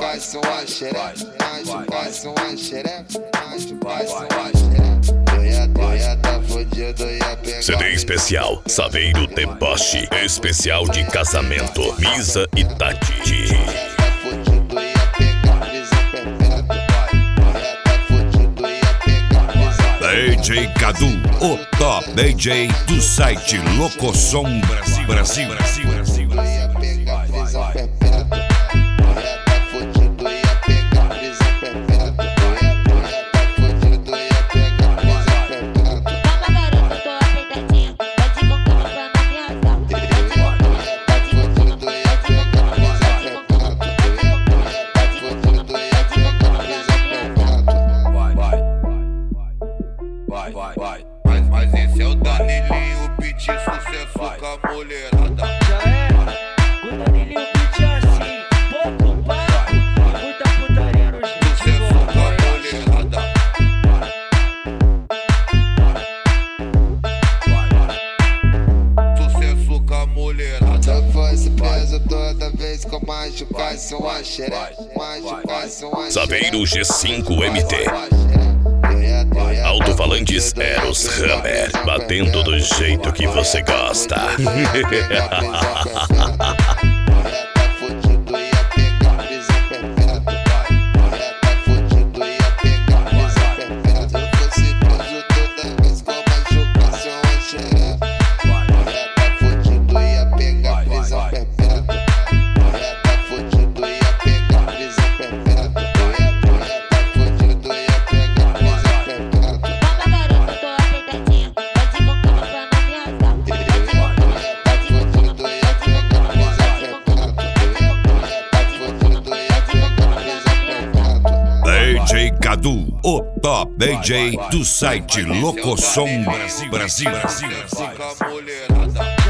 machucasse uma xereca, machucasse uma xereca, machucasse uma xereca. Eu ia tá fudido, ia pegar. CD especial, Saveiro Deboche. Especial de casamento, Misa e Tati. DJ Cadu, o top DJ do site Locosom Brasil. Mas esse é o Danilinho, o beat sucesso com a mulherada. Já era, o Danilinho beat é assim, pouco papo, muita putaria nos beats. Sucesso com a mulherada. Sucesso com a mulherada. Se eu fosse preso toda vez que eu machucasse uma xereca, machucasse uma xereca. Saveiro G5MT. Alto-falantes Eros Hammer, batendo do jeito que você gosta. DJ Cadu, o top DJ do site Locosom Brasil. Com a mulherada.